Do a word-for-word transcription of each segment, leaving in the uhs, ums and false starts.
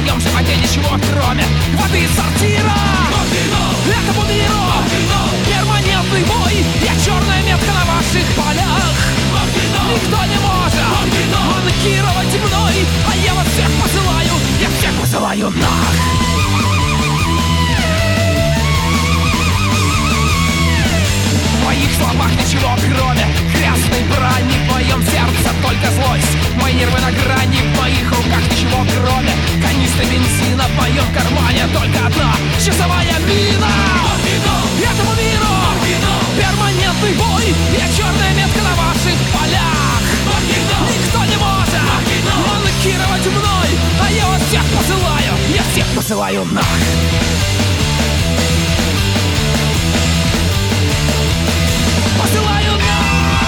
моем животе ничего, кроме воды из сортира. Этому миру перманентный бой. Я черная метка на ваших полях. Никто не может манкировать мной, а я вас всех посылаю, я всех посылаю нах. В моих словах ничего, кроме грязной брани. В моем сердце только злость, мои нервы на грани. В моих руках ничего, кроме канистры бензина. В моем кармане только одна часовая мина. Этому миру перманентный бой. Я черная метка на ваших полях. Никто не может манкировать мной, а я вас всех посылаю, я всех посылаю нах. Посылаю нах.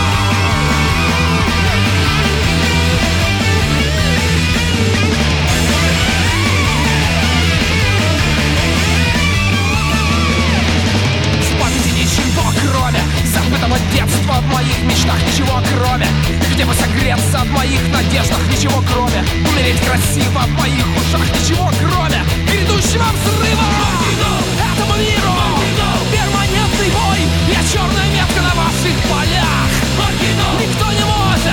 В памяти ничего, кроме забытого детства. В моих мечтах ничего, кроме где бы согреться. В моих надеждах ничего, кроме умереть красиво. В моих ушах ничего, кроме грядущего взрыва. Этому миру перманентный бой. Я черная метка на ваших полях. Никто не может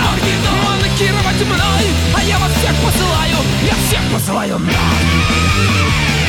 манкировать мной, а я вас всех посылаю, я всех посылаю нах.